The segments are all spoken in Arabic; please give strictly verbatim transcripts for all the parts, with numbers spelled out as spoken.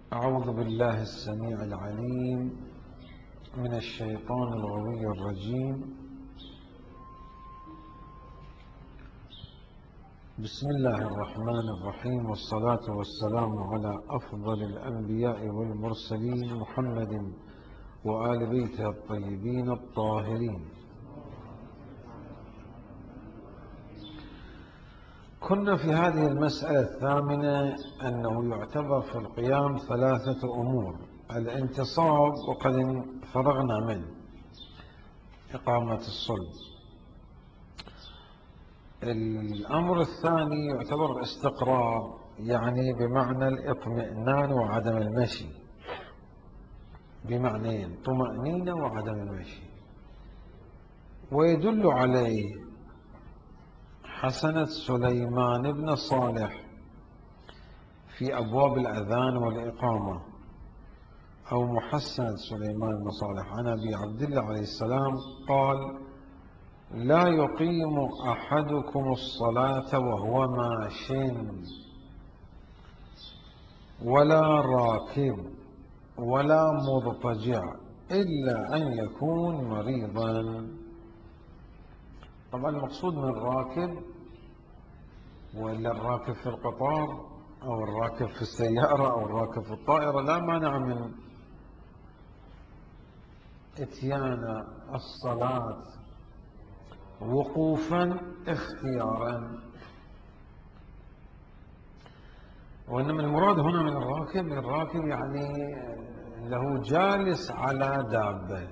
أعوذ بالله السميع العليم من الشيطان الغوي الرجيم. بسم الله الرحمن الرحيم، والصلاة والسلام على أفضل الأنبياء والمرسلين محمد وآل بيته الطيبين الطاهرين. كنا في هذه المسألة الثامنة أنه يعتبر في القيام ثلاثة أمور: الانتصاب، وقد فرغنا منه، إقامة الصلب. الأمر الثاني يعتبر الاستقرار، يعني بمعنى الاطمئنان وعدم المشي، بمعنيين: طمأنينة وعدم المشي. ويدل عليه حسنة سليمان بن صالح في أبواب الأذان والإقامة، أو محسنة سليمان بن صالح عن أبي عبد الله عليه السلام قال: لا يقيم أحدكم الصلاة وهو ماش ولا راكب ولا مضطجع إلا أن يكون مريضا. طبعا المقصود من الراكب وإلا الراكب في القطار أو الراكب في السيارة أو الراكب في الطائرة لا مانع من إتيان الصلاة وقوفا اختيارا. وإنما المراد هنا من الراكب الراكب يعني له جالس على دابة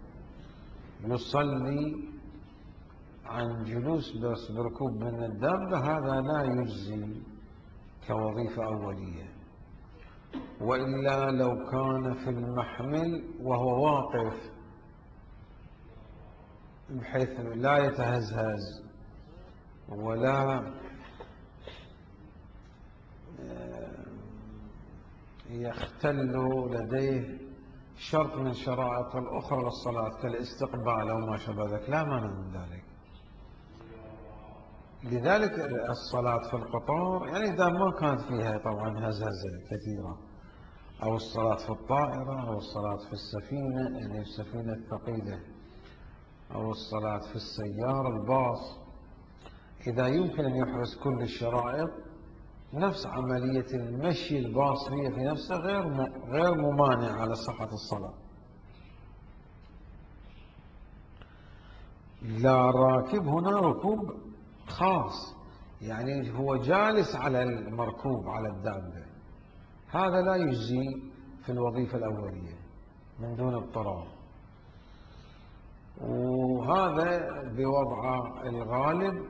يصلي عن جلوس بس بركوب من الدابة، هذا لا يجزي كوظيفة أولية. وإلا لو كان في المحمل وهو واقف بحيث لا يتهزهز ولا يختل لديه شرط من شرائط الأخرى للصلاة كالاستقبال أو ما شابه ذلك، لا مانع من ذلك. لذلك الصلاة في القطار يعني إذا ما كانت فيها طبعا هزهزة كثيرة، أو الصلاة في الطائرة، أو الصلاة في السفينة يعني السفينة الثقيلة، أو الصلاة في السيارة الباص، إذا يمكن أن يحرز كل الشرائط، نفس عملية المشي الباص هي في نفسها غير غير ممانع على صحة الصلاة. لا راكب هنا ركوب خاص، يعني هو جالس على المركوب على الدابة، هذا لا يجزي في الوظيفة الأولية من دون اضطرار. وهذا بوضع الغالب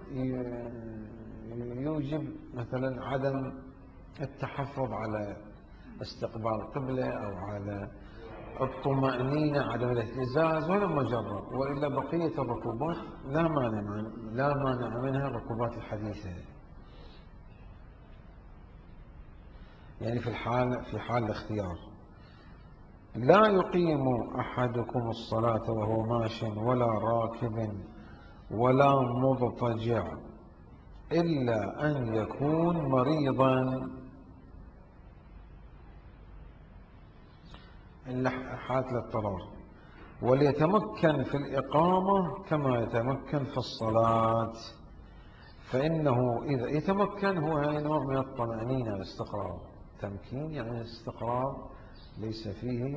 يوجب مثلا عدم التحفظ على استقبال القبلة أو على الطمأنينة، عدم الاهتزاز، ولا مجرد. وإلا بقية الركوبات لا مانع لا مانع منها الركوبات الحديثة، يعني في الحال في حال الاختيار. لا يقيم أحدكم الصلاة وهو ماش ولا راكب ولا مضطجع إلا أن يكون مريضا، إلا حالة الاضطرار، وليتمكن في الإقامة كما يتمكن في الصلاة. فإنه إذا يتمكن هو نوع من الطمأنينة والاستقرار. تمكين يعني الاستقرار ليس فيه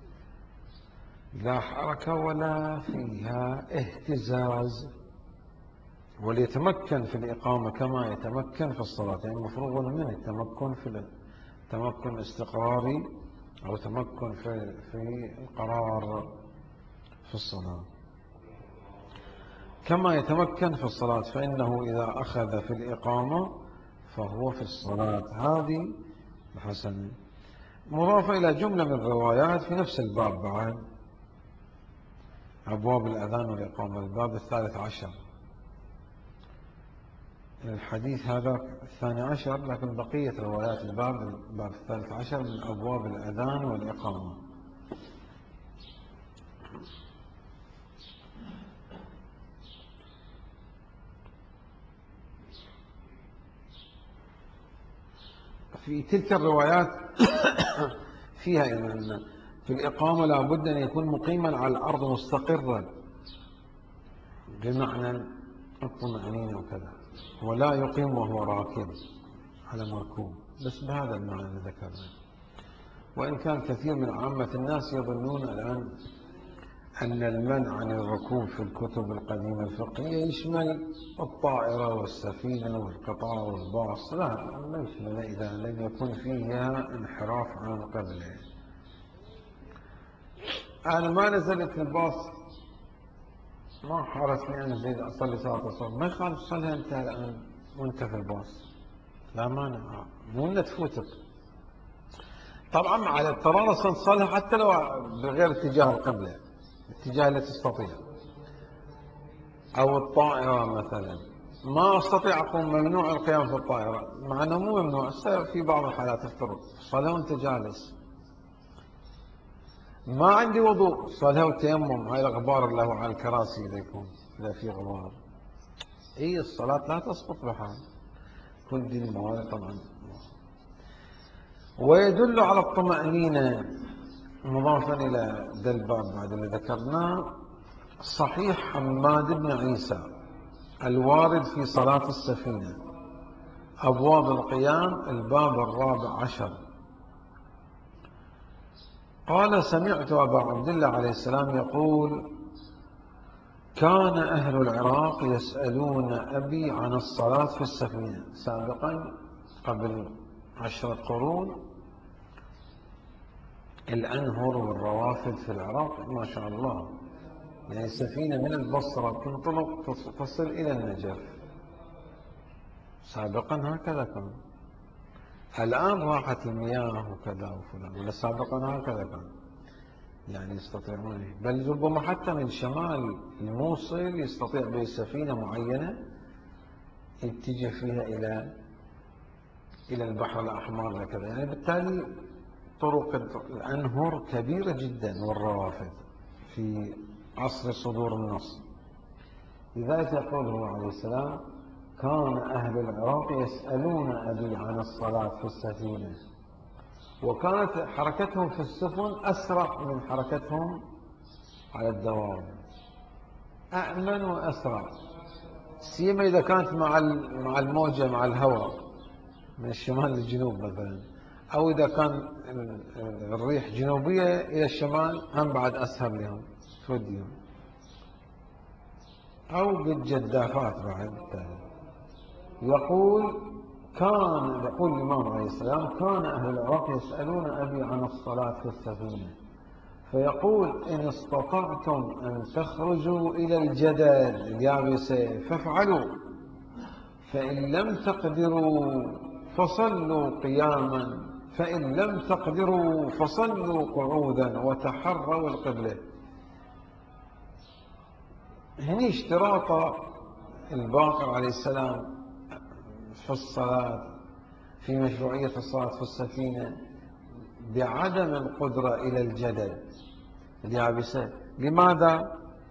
لا حركة ولا فيها اهتزاز. وليتمكن في الإقامة كما يتمكن في الصلاة، يعني مفروغ منه التمكن في التمكن الاستقراري أو تمكن في في القرار في الصلاة كما يتمكن في الصلاة. فإنه إذا أخذ في الإقامة فهو في الصلاة. هذه حسن مضافة إلى جملة من الروايات في نفس الباب بعد أبواب الأذان والإقامة، الباب الثالث عشر. الحديث هذا الثاني عشر، لكن بقية روايات الباب الباب الثالث عشر من أبواب الأذان والإقامة. في تلك الروايات فيها إن في الإقامة لا بد أن يكون مقيما على الأرض مستقرا بمعنى الطمأنينة وكذا، ولا يقيم وهو راكب على مركوب، بس بهذا المعنى ذكرنا. وإن كان كثير من عامة الناس يظنون الآن أن المنع عن الركوب في الكتب القديمة الفقهية يشمل الطائرة والسفينة والقطار والباص. لا، ما يشمل إذا لم يكن فيها انحراف عن القبلة. أنا ما نزلت في الباص، ما حرصني أنزل أصلي صلاة الصبح، ما يخالف تصليها أنت الآن وأنت في الباص، لا مانع، مو إنها تفوتك. طبعا على الترى تصليها حتى لو بغير اتجاه القبلة، الاتجاه اللي تستطيع. أو الطائرة مثلا، ما أستطيع أقوم، ممنوع القيام في الطائرة، مع أنه مو ممنوع، في بعض الحالات افترض صلاه وأنت جالس. ما عندي وضوء، صلاه وتيمم، هاي الغبار اللي هو على الكراسي إذا يكون إذا في غبار، إي الصلاة لا تسقط بحال. كل دي المواد طبعا. ويدل على الطمأنينة مضافا إلى ذا الباب بعد اللي ذكرناه صحيح حماد بن عيسى الوارد في صلاة السفينة أبواب القيام الباب الرابع عشر، قال: سمعت أبا عبد الله عليه السلام يقول: كان أهل العراق يسألون أبي عن الصلاة في السفينة. سابقا قبل عشرة قرون الأنهر والروافد في العراق ما شاء الله، يعني السفينة من البصرة تنطلق تصل إلى النجف. سابقا هكذا كان، الآن راحت المياه وكذا وفلان، ولا سابقا هكذا كان، يعني يستطيعون، بل ربما حتى من شمال الموصل يستطيع بسفينة معينة يتجه فيها إلى إلى البحر الأحمر هكذا. يعني بالتالي طرق الأنهر كبيرة جدا والروافد في عصر صدور النص. لذلك يقول هو عليه السلام: كان أهل العراق يسألون أبي عن الصلاة في السفينة، وكانت حركتهم في السفن أسرع من حركتهم على الدوام، أأمن وأسرع، سيما إذا كانت مع مع الموجة مع الهواء من الشمال للجنوب مثلا، أو إذا كان الريح جنوبية إلى الشمال هم بعد أسهل لهم توديهم، أو بالجدافات بعد. يقول كان يقول الإمام عليه السلام: كان أهل العراق يسألون أبي عن الصلاة في السفينة، فيقول: إن استطعتم أن تخرجوا إلى الجدل اليابسة فافعلوا، فإن لم تقدروا فصلوا قياما، فإن لم تقدروا فصلوا قعودا وتحروا القبلة. هنا اشتراط الباقر عليه السلام في الصلاة، في مشروعية الصلاة في السفينة، بعدم القدرة إلى الجدل اليابسة. لماذا؟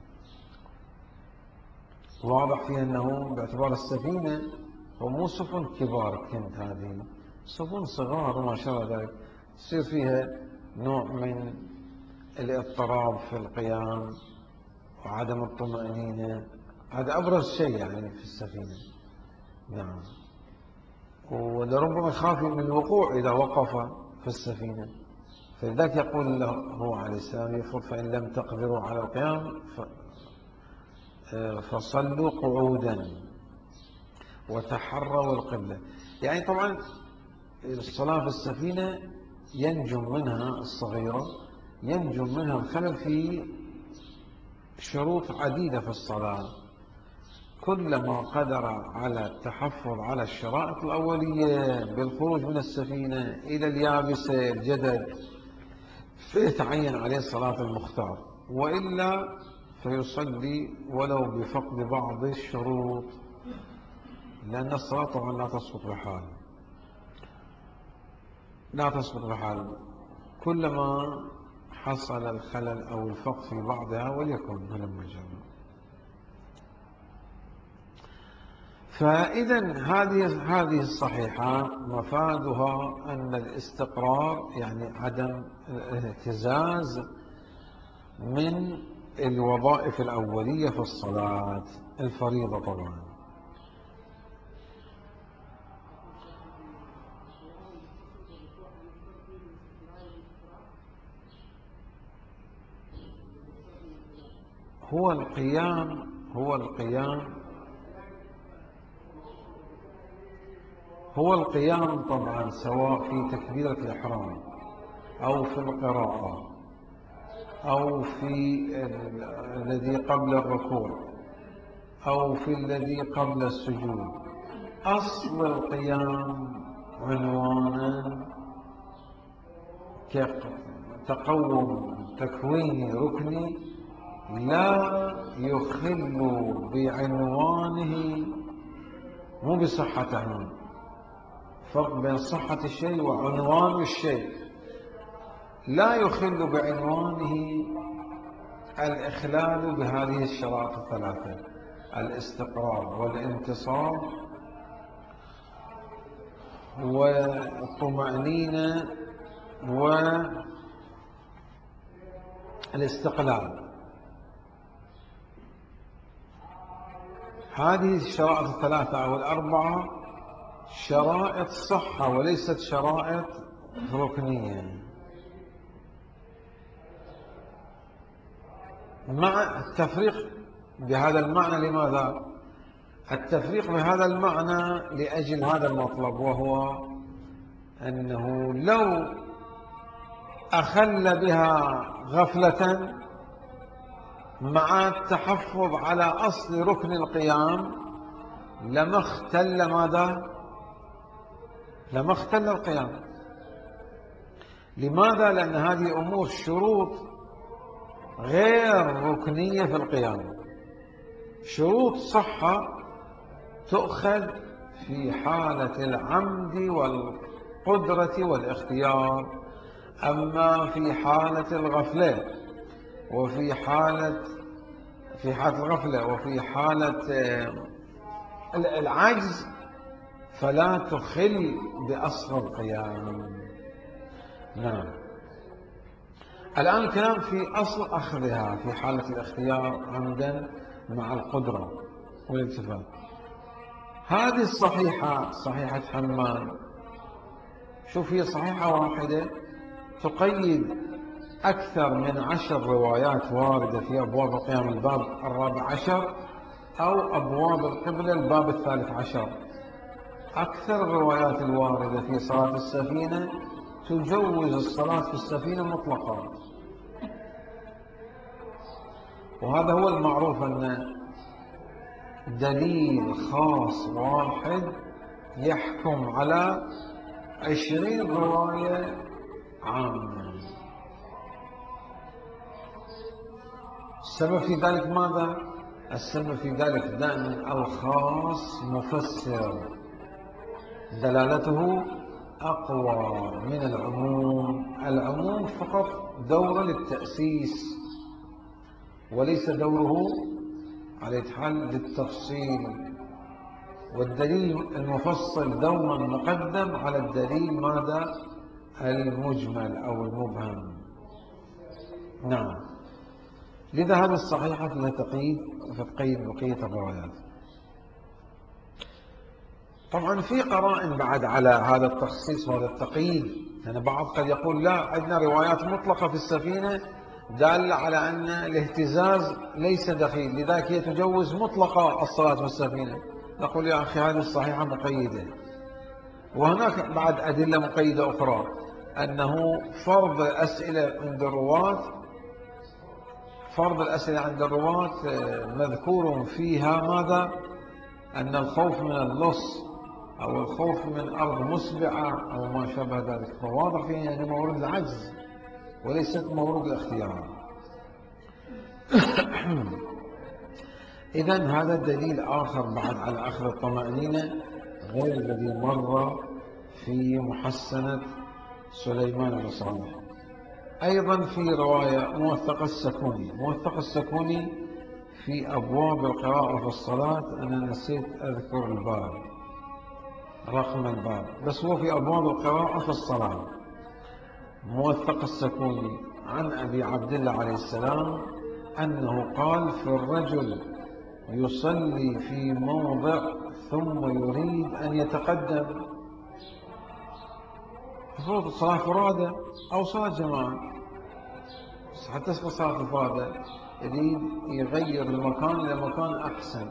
واضح فيه أنه باعتبار السفينة هو مو سفن كبار، كنت هذه سفن صغار وما شابه ذلك، يصير فيها نوع من الاضطراب في القيام وعدم الطمأنينة، هذا أبرز شيء يعني في السفينة. نعم، ولربما خاف من الوقوع إذا وقف في السفينة، فلذلك يقول له هو عليه السلام: يفرض فإن لم تقدروا على القيام فصلوا قعودا وتحروا القبلة. يعني طبعا الصلاة في السفينة ينجم منها الصغيرة، ينجم منها الخلل في شروط عديدة في الصلاة، كلما قدر على التحفظ على الشرائط الأولية بالخروج من السفينة إلى اليابسة الجدد فيتعين عليه صلاة المختار، وإلا فيصلي ولو بفقد بعض الشروط، لأن الصلاة طبعا لا تسقط بحال، لا تسقط بحال، كلما حصل الخلل أو الفقد في بعضها وليكن هلما جرى. فإذا هذه هذه الصحيحة مفادها أن الاستقرار يعني عدم الاهتزاز من الوظائف الأولية في الصلاة الفريضة طبعا. هو القيام هو القيام هو القيام طبعا، سواء في تكبيرة الإحرام أو في القراءة أو في الذي قبل الركوع أو في الذي قبل السجود. أصل القيام عنوانا كتقوم تكويني ركني لا يخل بعنوانه، مو بصحته، فرق بين صحة الشيء وعنوان الشيء. لا يخل بعنوانه الإخلال بهذه الشرائط الثلاثة: الاستقرار والانتصاب والطمأنينة والاستقلال. هذه الشرائط الثلاثة أو الأربعة شرائط صحة وليست شرائط ركنية. مع التفريق بهذا المعنى، لماذا؟ التفريق بهذا المعنى لأجل هذا المطلب، وهو أنه لو أخل بها غفلة مع التحفظ على أصل ركن القيام لما اختل ماذا؟ لما اختل القيام. لماذا؟ لأن هذه أمور شروط غير ركنية في القيام، شروط صحة تؤخذ في حالة العمد والقدرة والاختيار. أما في حالة الغفلة وفي حالة في حالة الغفلة وفي حالة العجز فلا تخل بأصل القيام. نعم. الآن الكلام في أصل أخذها في حالة الاختيار عمدا مع القدرة والالتفات. هذه الصحيحة صحيحة حمان، شوف، هي صحيحة واحدة تقيد أكثر من عشر روايات واردة في أبواب القيام الباب الرابع عشر أو أبواب القبلة الباب الثالث عشر. أكثر الروايات الواردة في صلاة السفينة تجوز الصلاة في السفينة مطلقا، وهذا هو المعروف، أن دليل خاص واحد يحكم على عشرين رواية عامة. السبب في ذلك ماذا؟ السبب في ذلك دائما الخاص مفسر، دلالته أقوى من العموم. العموم فقط دور للتأسيس وليس دوره على الحال للتفصيل، والدليل المفصل دوما مقدم على الدليل ماذا؟ المجمل أو المبهم. نعم. لذا هذه الصحيحة فيها تقييد فتقيد بقية الروايات. طبعا في قرائن بعد على هذا التخصيص وهذا التقييد، يعني بعض قد يقول لا، عندنا روايات مطلقة في السفينة دالة على أن الاهتزاز ليس دخيل، لذلك هي تجوز مطلقة الصلاة في السفينة. نقول يا أخي هذه الصحيحة مقيدة. وهناك بعد أدلة مقيدة أخرى، أنه فرض الأسئلة عند الرواة فرض الأسئلة عند الرواة مذكور فيها ماذا؟ أن الخوف من اللص أو الخوف من أرض مسبعة أو ما شابه ذلك، فواضح فيه أن مورد العجز وليست مورد الاختيار. إذن هذا دليل آخر بعد على أخذ الطمأنينة غير الذي مر في محسنة سليمان بن صالح. أيضا في رواية موثق السكوني موثق السكوني في أبواب القراءة في الصلاة أنا نسيت أذكر الباب، رقم الباب، بس هو في أبواب القراءة في الصلاة. موثق السكوني عن أبي عبد الله عليه السلام أنه قال: في الرجل يصلي في موضع ثم يريد أن يتقدم، صوت الصلاة فرادة أو صلاة جماعة، حتى صلاة الفرادة يريد يغير المكان إلى مكان أحسن،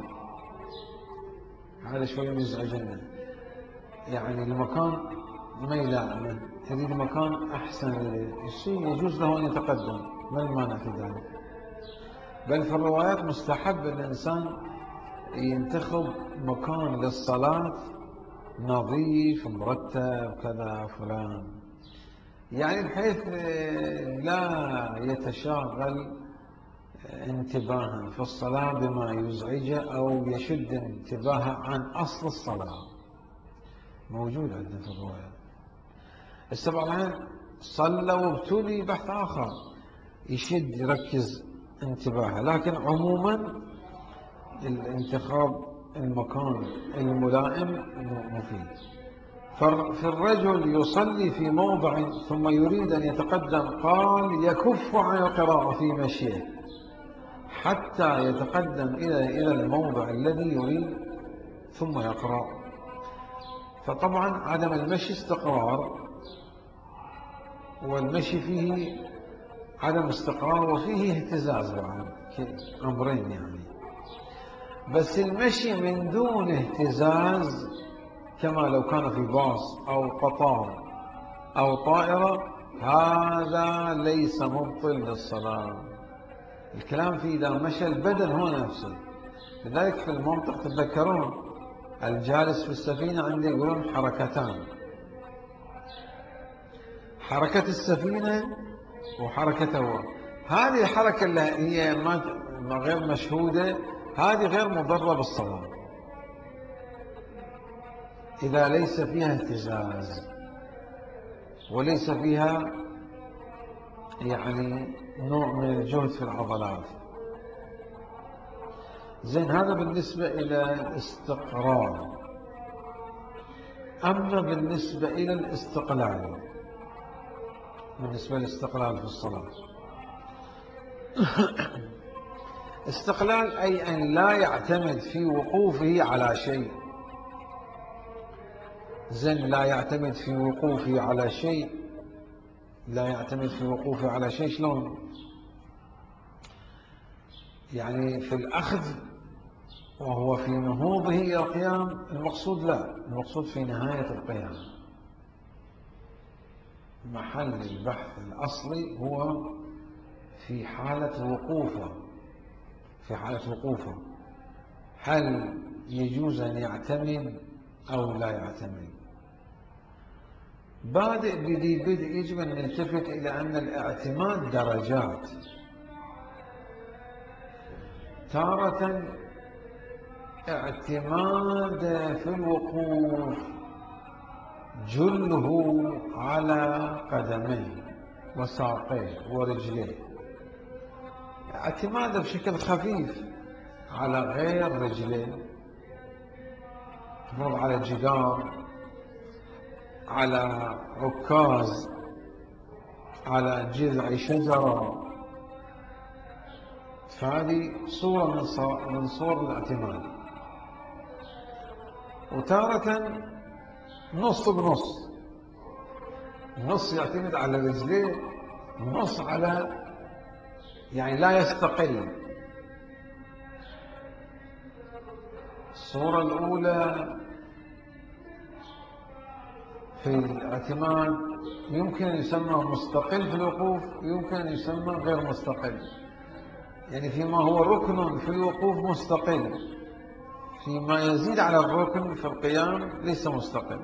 هذا شوي مزعجنا، يعني المكان ما يلائمه، يريد مكان أحسن الشيء، يجوز له أن يتقدم، ما المانع في ذلك؟ بل في الروايات مستحب أن الإنسان ينتخب مكان للصلاة نظيف مرتب كذا فلان، يعني بحيث لا يتشاغل انتباها في الصلاة بما يزعجه أو يشد انتباهه عن أصل الصلاة. موجود عندنا في الرواية. السبعين صلى وابتلي بحث آخر يشد يركز انتباهه، لكن عموما الانتخاب المكان الملائم مفيد. في الرجل يصلي في موضع ثم يريد أن يتقدم، قال: يكف عن القراءة في مشيه حتى يتقدم إلى إلى الموضع الذي يريد ثم يقرأ. فطبعا عدم المشي استقرار، والمشي فيه عدم استقرار وفيه اهتزاز بعد، أمرين يعني. بس المشي من دون اهتزاز كما لو كان في باص أو قطار أو طائرة، هذا ليس مبطل للصلاة. الكلام فيه إذا مشى البدن هو نفسه. لذلك في المنطق تتذكرون الجالس في السفينة عنده يقولون حركتان: حركة السفينة وحركة هو. هذه الحركة اللي هي ما غير مشهودة، هذه غير مضرة بالصلاة إذا ليس فيها اهتزاز وليس فيها يعني نوع من الجهد في العضلات. زين، هذا بالنسبة إلى الاستقرار. أما بالنسبة إلى الاستقلال، بالنسبة للاستقلال في الصلاة استقلال أي أن لا يعتمد في وقوفه على شيء. زين، لا يعتمد في وقوفه على شيء، لا يعتمد في وقوفه على شيء شلون؟ يعني في الأخذ وهو في نهوضه إلى القيام، المقصود لا، المقصود في نهاية القيام. محل البحث الأصلي هو في حالة وقوفه، في حالة وقوفه هل يجوز أن يعتمد أو لا يعتمد؟ بادئ بدي بدء يجب أن نلتفت إلى أن الاعتماد درجات. تارة اعتماد في الوقوف جله على قدميه وساقيه ورجليه، اعتماده بشكل خفيف على غير رجليه، تفرض على جدار، على عكاز، على جذع شجرة، فهذه صورة من صور الاعتماد. وتارة نص بنص، نص يعتمد على رجليه، نص على يعني لا يستقل. الصورة الأولى في الاعتماد يمكن أن يسمى مستقل في الوقوف، يمكن أن يسمى غير مستقل، يعني فيما هو ركن في الوقوف مستقل، فيما يزيد على الركن في القيام ليس مستقل.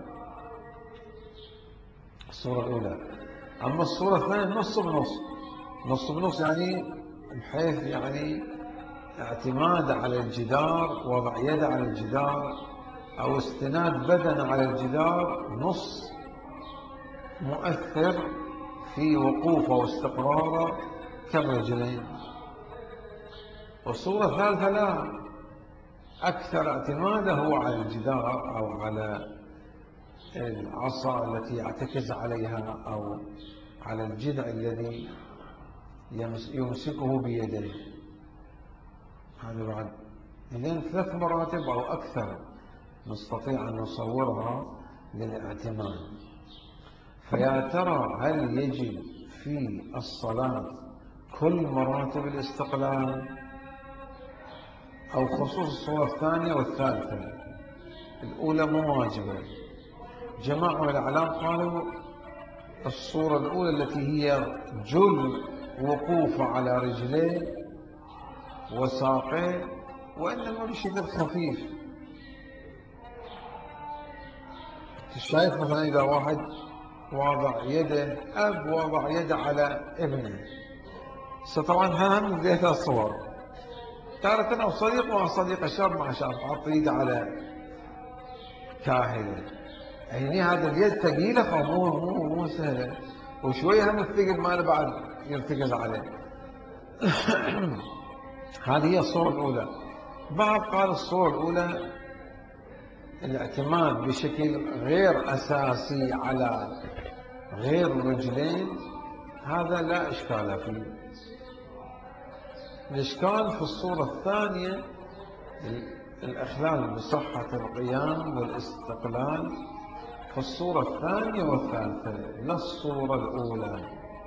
الصورة الأولى. أما الصورة الثانية نص بنص، نص بنص يعني بحيث يعني اعتماد على الجدار، وضع يد على الجدار أو استناد بدن على الجدار، نص مؤثر في وقوفه واستقراره كالرجلين. والصورة الثالثة لا، أكثر اعتماده هو على الجدار أو على العصا التي يعتكز عليها أو على الجذع الذي يمسكه بيديه. هذا بعد إذن ثلاث مراتب أو أكثر نستطيع أن نصورها للاعتماد. فيا ترى هل يجب في الصلاة كل مراتب الاستقلال أو خصوص الصورة الثانية والثالثة؟ الأولى مو واجبة. جماعة من الأعلام قالوا الصورة الأولى التي هي جل وقوف على رجليه وساقيه، وإنما بشكل خفيف. شايف مثلا إذا واحد واضع يده، أب واضع يده على ابنه، طبعا هم ذات الصور. تارة أو صديق مع صديق، شاب مع شاب، حط يده على كاهله. يعني هذا اليد ثقيلة، مو مو مو سهلة، وشوية هم الثقل ماله بعد يرتكز عليه. هذه هي الصورة الأولى. بعض قال الصورة الأولى الاعتماد بشكل غير أساسي على غير الرجلين، هذا لا إشكال فيه. الإشكال في الصورة الثانية الإخلال بصحة القيام والاستقلال في الصورة الثانية والثالثة، لا الصورة الأولى.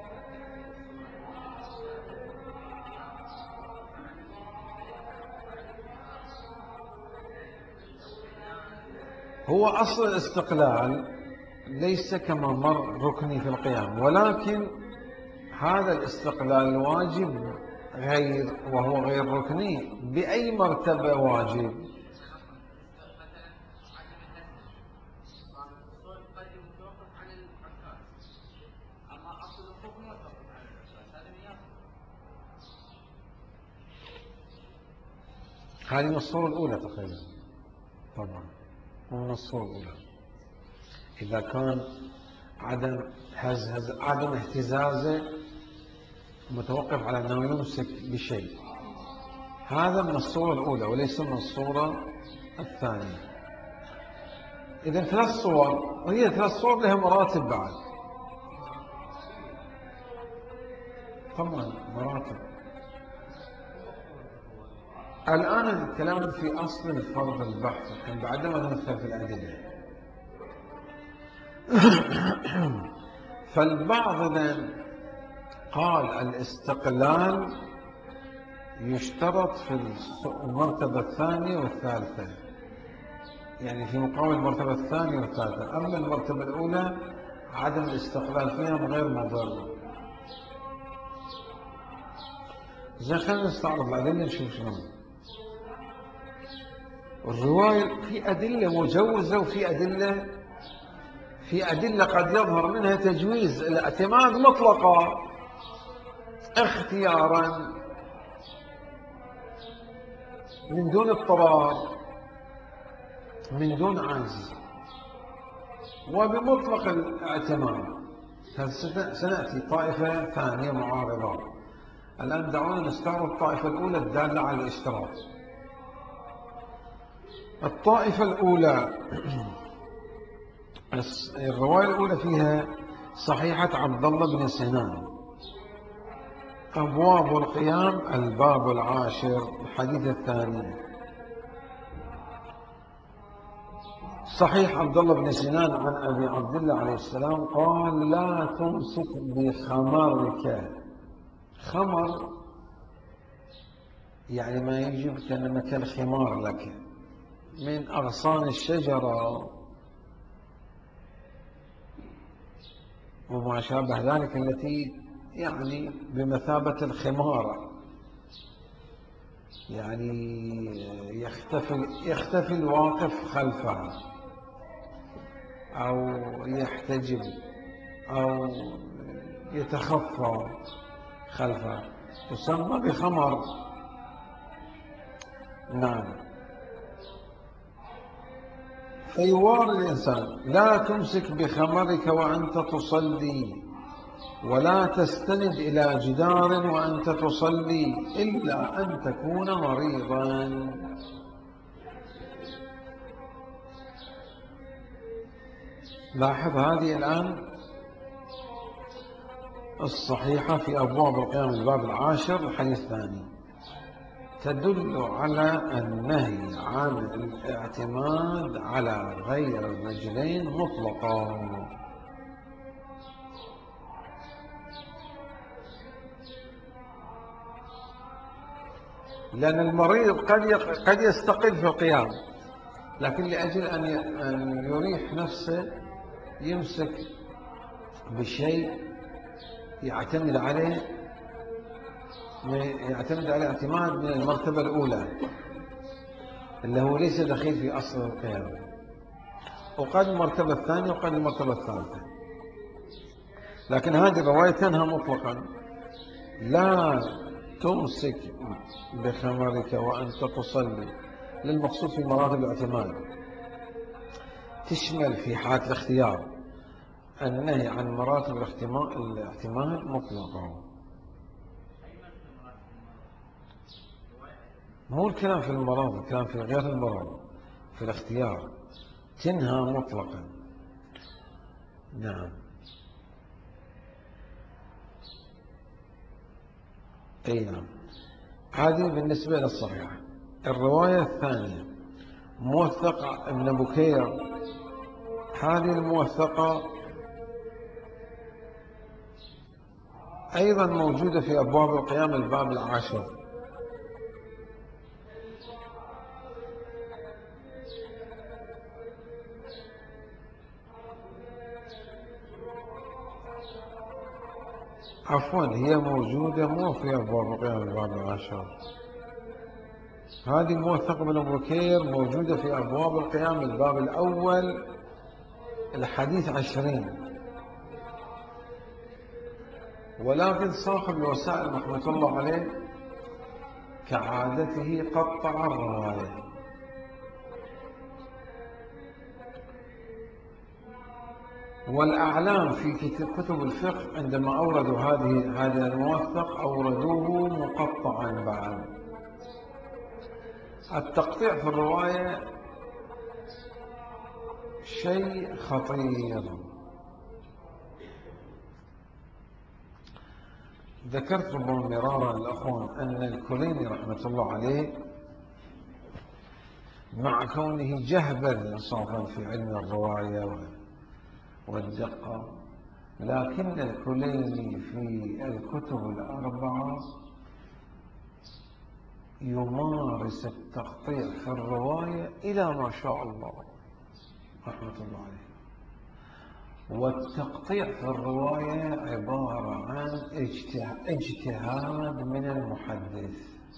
هو أصل الاستقلال ليس كما مر ركني في القيام، ولكن هذا الاستقلال الواجب غير، وهو غير ركني. بأي مرتبة واجب؟ هذه من الصورة الأولى تقريبا، طبعا من الصورة الأولى. إذا كان عدم هزهز عدم اهتزازه متوقف على أنه يمسك بشيء، هذا من الصورة الأولى وليس من الصورة الثانية. إذا ثلاث صور، وهي ثلاث صور لها مراتب بعد، طبعا مراتب. الآن الكلام في أصل الفرض البحث، الحين بعد ما ندخل في الأدلة. فالبعض إذن قال الاستقلال يشترط في المرتبة الثانية والثالثة، يعني في مقابل المرتبة الثانية والثالثة. أما المرتبة الأولى عدم الاستقلال فيها غير مضر. زين، خلينا نستعرض الأدلة نشوف شلون. الرواية في أدلة مجوزة وفي أدلة في أدلة قد يظهر منها تجويز الاعتماد مطلقا اختيارا من دون اضطرار، من دون عجز، وبمطلق الاعتماد. سنأتي طائفة ثانية معارضة. الآن دعونا نستعرض الطائفة الأولى الدالة على الاشتراط. الطائفة الأولى الرواية الأولى فيها صحيحة عبد الله بن سنان، أبواب القيام الباب العاشر، الحديث الثاني. صحيح عبد الله بن سنان عن أبي عبد الله عليه السلام قال: لا تمسك بخمرك. خمر يعني ما يجب كأنما كالخمار لك، من أغصان الشجرة وما شابه ذلك، التي يعني بمثابة الخمار، يعني يختفي يختفي الواقف خلفها أو يحتجب أو يتخفى خلفها، تسمى بخمر. نعم. فيواري الإنسان: لا تمسك بخمرك وأنت تصلي. ولا تستند إلى جدار وأنت تصلي إلا أن تكون مريضا. لاحظ هذه الآن الصحيحة في أبواب القيام الباب العاشر الحديث الثاني تدل على النهي عن الاعتماد على غير الرجلين مطلقا. لأن المريض قد قد يستقل في القيام، لكن لأجل أن يريح نفسه يمسك بشيء يعتمد عليه يعتمد على اعتماد من المرتبة الأولى اللي هو ليس دخيل في أصل القيام، وقد المرتبة الثانية وقد المرتبة الثالثة. لكن هذه الرواية تنهى مطلقا: لا تمسك بخمرك وأنت تصلي، للمقصود في مراتب الاعتماد، تشمل في حالة الاختيار النهي عن مراتب الاعتماد مطلقا. مو الكلام في المرض، الكلام في غير المرض، في الاختيار تنهى مطلقا. نعم. اي نعم. هذه بالنسبة للصحيحة. الرواية الثانية موثقة ابن بكير، هذه الموثقة أيضا موجودة في أبواب القيام الباب العاشر. عفوا هي موجودة مو في أبواب القيام الباب العاشر، هذه موثقة ابن بكير موجودة في أبواب القيام الباب الأول الحديث عشرين. ولكن صاحب الوسائل رحمة الله عليه كعادته قطع الرواية، والأعلام في كتب الفقه عندما أوردوا هذه هذا الموثق أوردوه مقطعا بعد. التقطيع في الرواية شيء خطير. ذكرت مرارا الأخوان أن الكليني رحمة الله عليه مع كونه جهبذ إنصافا في علم الرواية والدقة، لكن الكليني في الكتب الأربعة يمارس التقطيع في الرواية إلى ما شاء الله رحمة الله عليه. والتقطيع في الرواية عبارة عن اجتهاد من المحدث.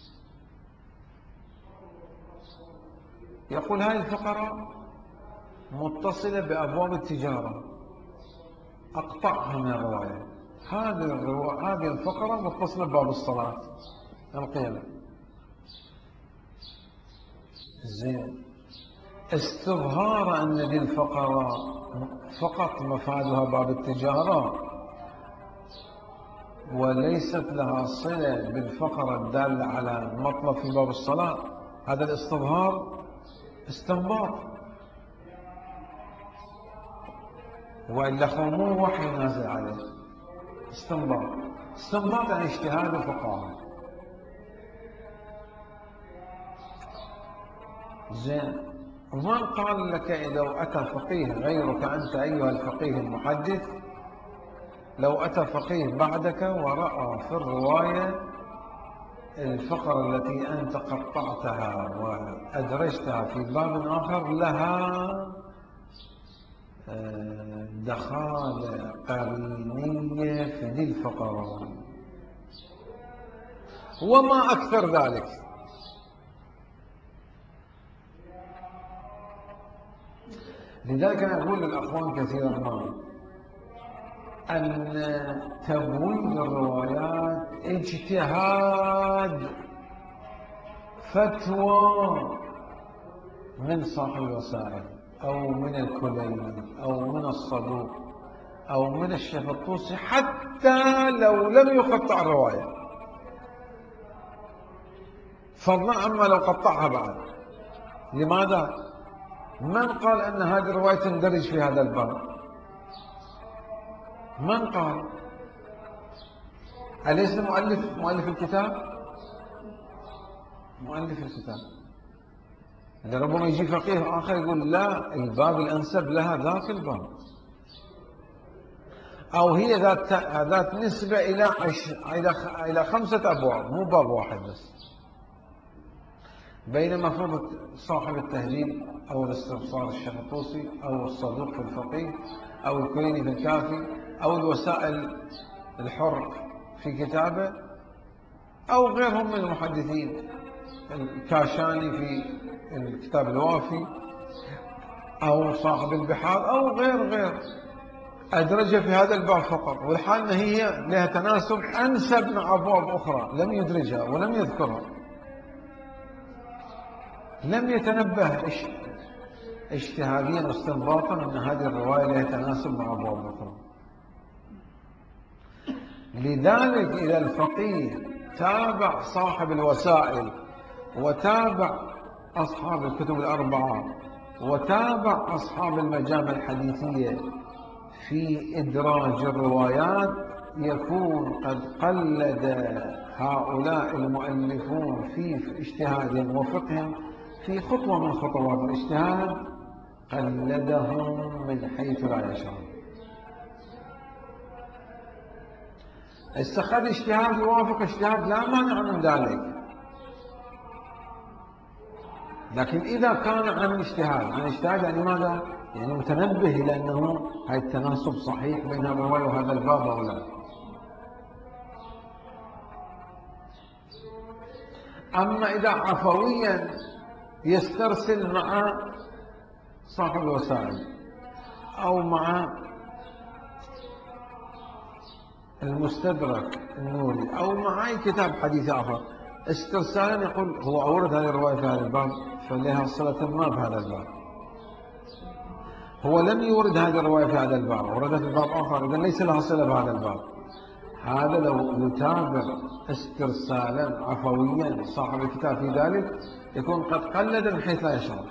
يقول هذه الفقرة متصلة بأبواب التجارة، أقطعها من الرواية. هذه الرواية هذه الفقرة متصلة بباب الصلاة القيام. زين، استظهار أن هذه الفقرة فقط مفادها باب التجارة وليست لها صلة بالفقرة الدالة على مطلب في باب الصلاة، هذا الاستظهار استنباط، وإلا مو وحي نازل عليه، استنباط. استنباط عن اجتهاد الفقهاء. زين، ومن قال لك إذا أتى فقيه غيرك أنت أيها الفقيه المحدث، لو أتى فقيه بعدك ورأى في الرواية الفقرة التي أنت قطعتها وأدرجتها في باب آخر لها دخالة قرينية في ذي الفقرة وما أكثر ذلك. لذلك أنا أقول للأخوان كثيرا ما أن تبويب الروايات اجتهاد فتوى من صاحب الوسائل أو من الكليني أو من الصدوق أو من الشيخ الطوسي حتى لو لم يقطع الرواية، فضلا عما لو قطعها بعد. لماذا؟ من قال أن هذه الرواية تندرج في هذا الباب؟ من قال؟ أليس مؤلف مؤلف الكتاب؟ مؤلف الكتاب. إذا ربما يجي فقيه آخر يقول لا، الباب الأنسب لها ذاك الباب، أو هي ذات ذات نسبة إلى عش... إلى إلى خمسة أبواب، مو باب واحد بس. بينما مفروض صاحب التهذيب أو الاستبصار الشيخ الطوسي أو الصدوق في الفقيه أو الكليني في الكافي أو الوسائل الحر في كتابه أو غيرهم من المحدثين، الكاشاني في الكتاب الوافي أو صاحب البحار أو غير غير، أدرج في هذا الباب فقط، والحال أن هي لها تناسب أنسب مع أبواب أخرى لم يدرجها ولم يذكرها، لم يتنبه اجتهاديا واستنباطا أن هذه الرواية لها تناسب مع أبواب أخرى. لذلك إذا الفقيه تابع صاحب الوسائل وتابع أصحاب الكتب الأربعة وتابع أصحاب المجامع الحديثية في إدراج الروايات، يكون قد قلد هؤلاء المؤلفون في اجتهادهم وفقههم في خطوة من خطوات الاجتهاد، قلدهم من حيث لا يشعر. استخذ اجتهاد يوافق اجتهاد لا مانع من ذلك، لكن إذا كان عن اجتهاد، عن اجتهاد يعني ماذا؟ يعني متنبه إلى أنه هذا التناسب صحيح بين الرواية وهذا الباب أو لا. أما إذا عفويا يسترسل مع صاحب الوسائل أو مع المستدرك النوري أو مع أي كتاب حديث آخر استرسالا، يقول هو أورد هذه الرواية في هذا الباب فلها صلة ما بهذا الباب، هو لم يورد هذه الرواية في هذا الباب، وردت في باب آخر، إذن ليس لها صلة بهذا الباب. هذا لو يتابع استرسالا عفويا صاحب الكتاب في ذلك يكون قد قلد من حيث لا يشعر.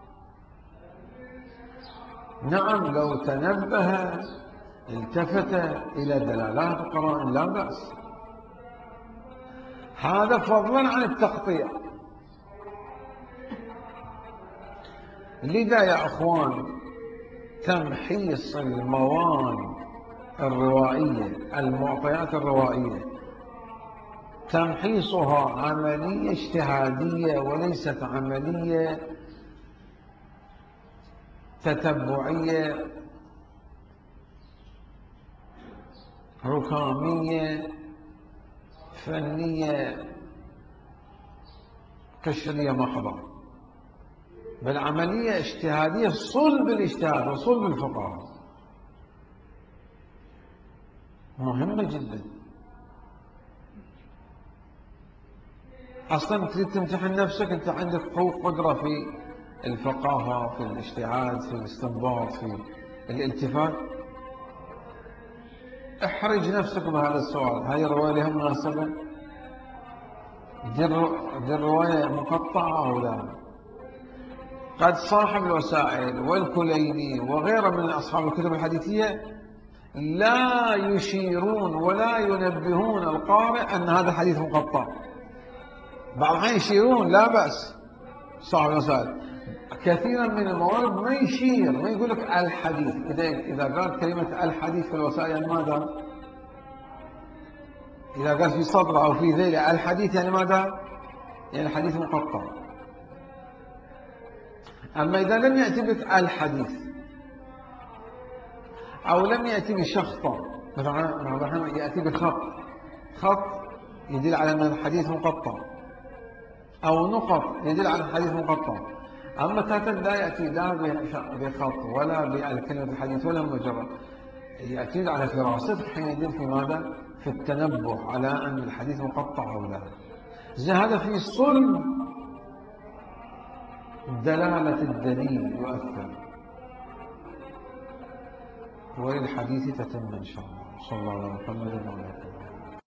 نعم لو تنبه التفت إلى دلالات القرائن لا بأس، هذا فضلا عن التقطيع. لذا يا أخوان تمحيص المواد الروائية، المعطيات الروائية، تمحيصها عملية اجتهادية وليست عملية تتبعية ركامية فنية قشرية محضة، بل عملية اجتهادية صلب الاجتهاد وصلب الفقهاء، مهمة جدا. أصلا تريد تمتحن نفسك، أنت عندك قدرة في الفقاهة، في الاجتهاد، في الاستنباط، في الالتفات، احرج نفسك بهذا السؤال: هذه الرواية لها مناسبة؟ دي الرواية مقطعة أو لا؟ قد صاحب الوسائل والكليني وغيره من أصحاب الكتب الحديثية لا يشيرون ولا ينبهون القارئ أن هذا الحديث مقطع، بعض الأحيان يشيرون لا بأس صاحب الوسائل، كثيرا من الموارد ما يشير، ما يقول لك الحديث. إذا إذا قال كلمة الحديث في الوسائل يعني ماذا؟ إذا قال في صدره أو في ذيله الحديث يعني ماذا؟ يعني الحديث مقطع. أما إذا لم يأتي بك الحديث أو لم يأتي بشخطة، مثلا يأتي بخط، خط يدل على أن الحديث مقطع، أو نقط يدل على الحديث مقطع. أما كاتب لا يأتي لا بخط ولا بكلمة الحديث ولا مجرد، يأتي على فراستك حين يدل في ماذا؟ في التنبه على أن الحديث مقطع أو لا. زي هذا في صلب دلالة الدليل يؤثر، وللحديث تتم إن شاء الله. صلى الله على محمد وعلى آله.